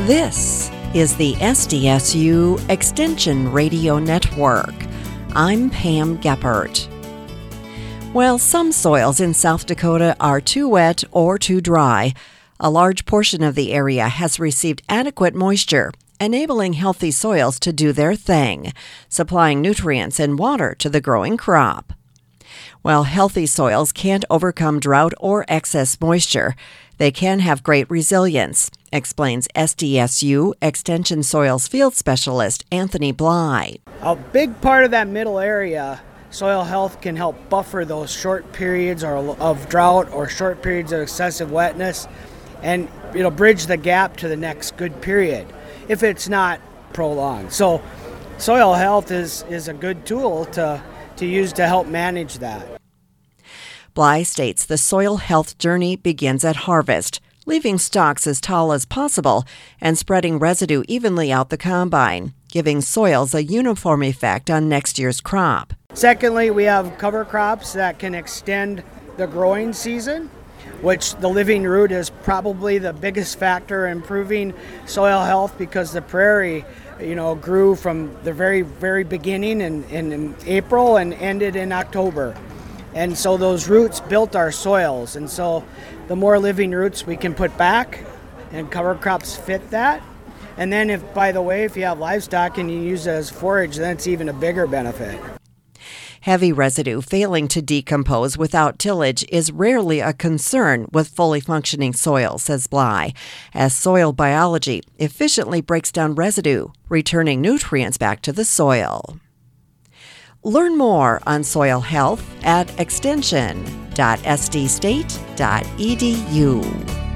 This is the SDSU Extension Radio Network. I'm Pam Geppert. Well, some soils in South Dakota are too wet or too dry. A large portion of the area has received adequate moisture, enabling healthy soils to do their thing, supplying nutrients and water to the growing crop. While healthy soils can't overcome drought or excess moisture, they can have great resilience, explains SDSU Extension Soils Field Specialist Anthony Bly. A big part of that middle area, soil health can help buffer those short periods of drought or short periods of excessive wetness, and it'll bridge the gap to the next good period if it's not prolonged. So soil health is a good tool to use to help manage that. Bly states the soil health journey begins at harvest, leaving stalks as tall as possible and spreading residue evenly out the combine, giving soils a uniform effect on next year's crop. Secondly, we have cover crops that can extend the growing season, which the living root is probably the biggest factor in improving soil health, because the prairie grew from the very, very beginning in April and ended in October. And so those roots built our soils. And so the more living roots we can put back, and cover crops fit that. And then if you have livestock and you use it as forage, then it's even a bigger benefit. Heavy residue failing to decompose without tillage is rarely a concern with fully functioning soil, says Bly, as soil biology efficiently breaks down residue, returning nutrients back to the soil. Learn more on soil health at extension.sdstate.edu.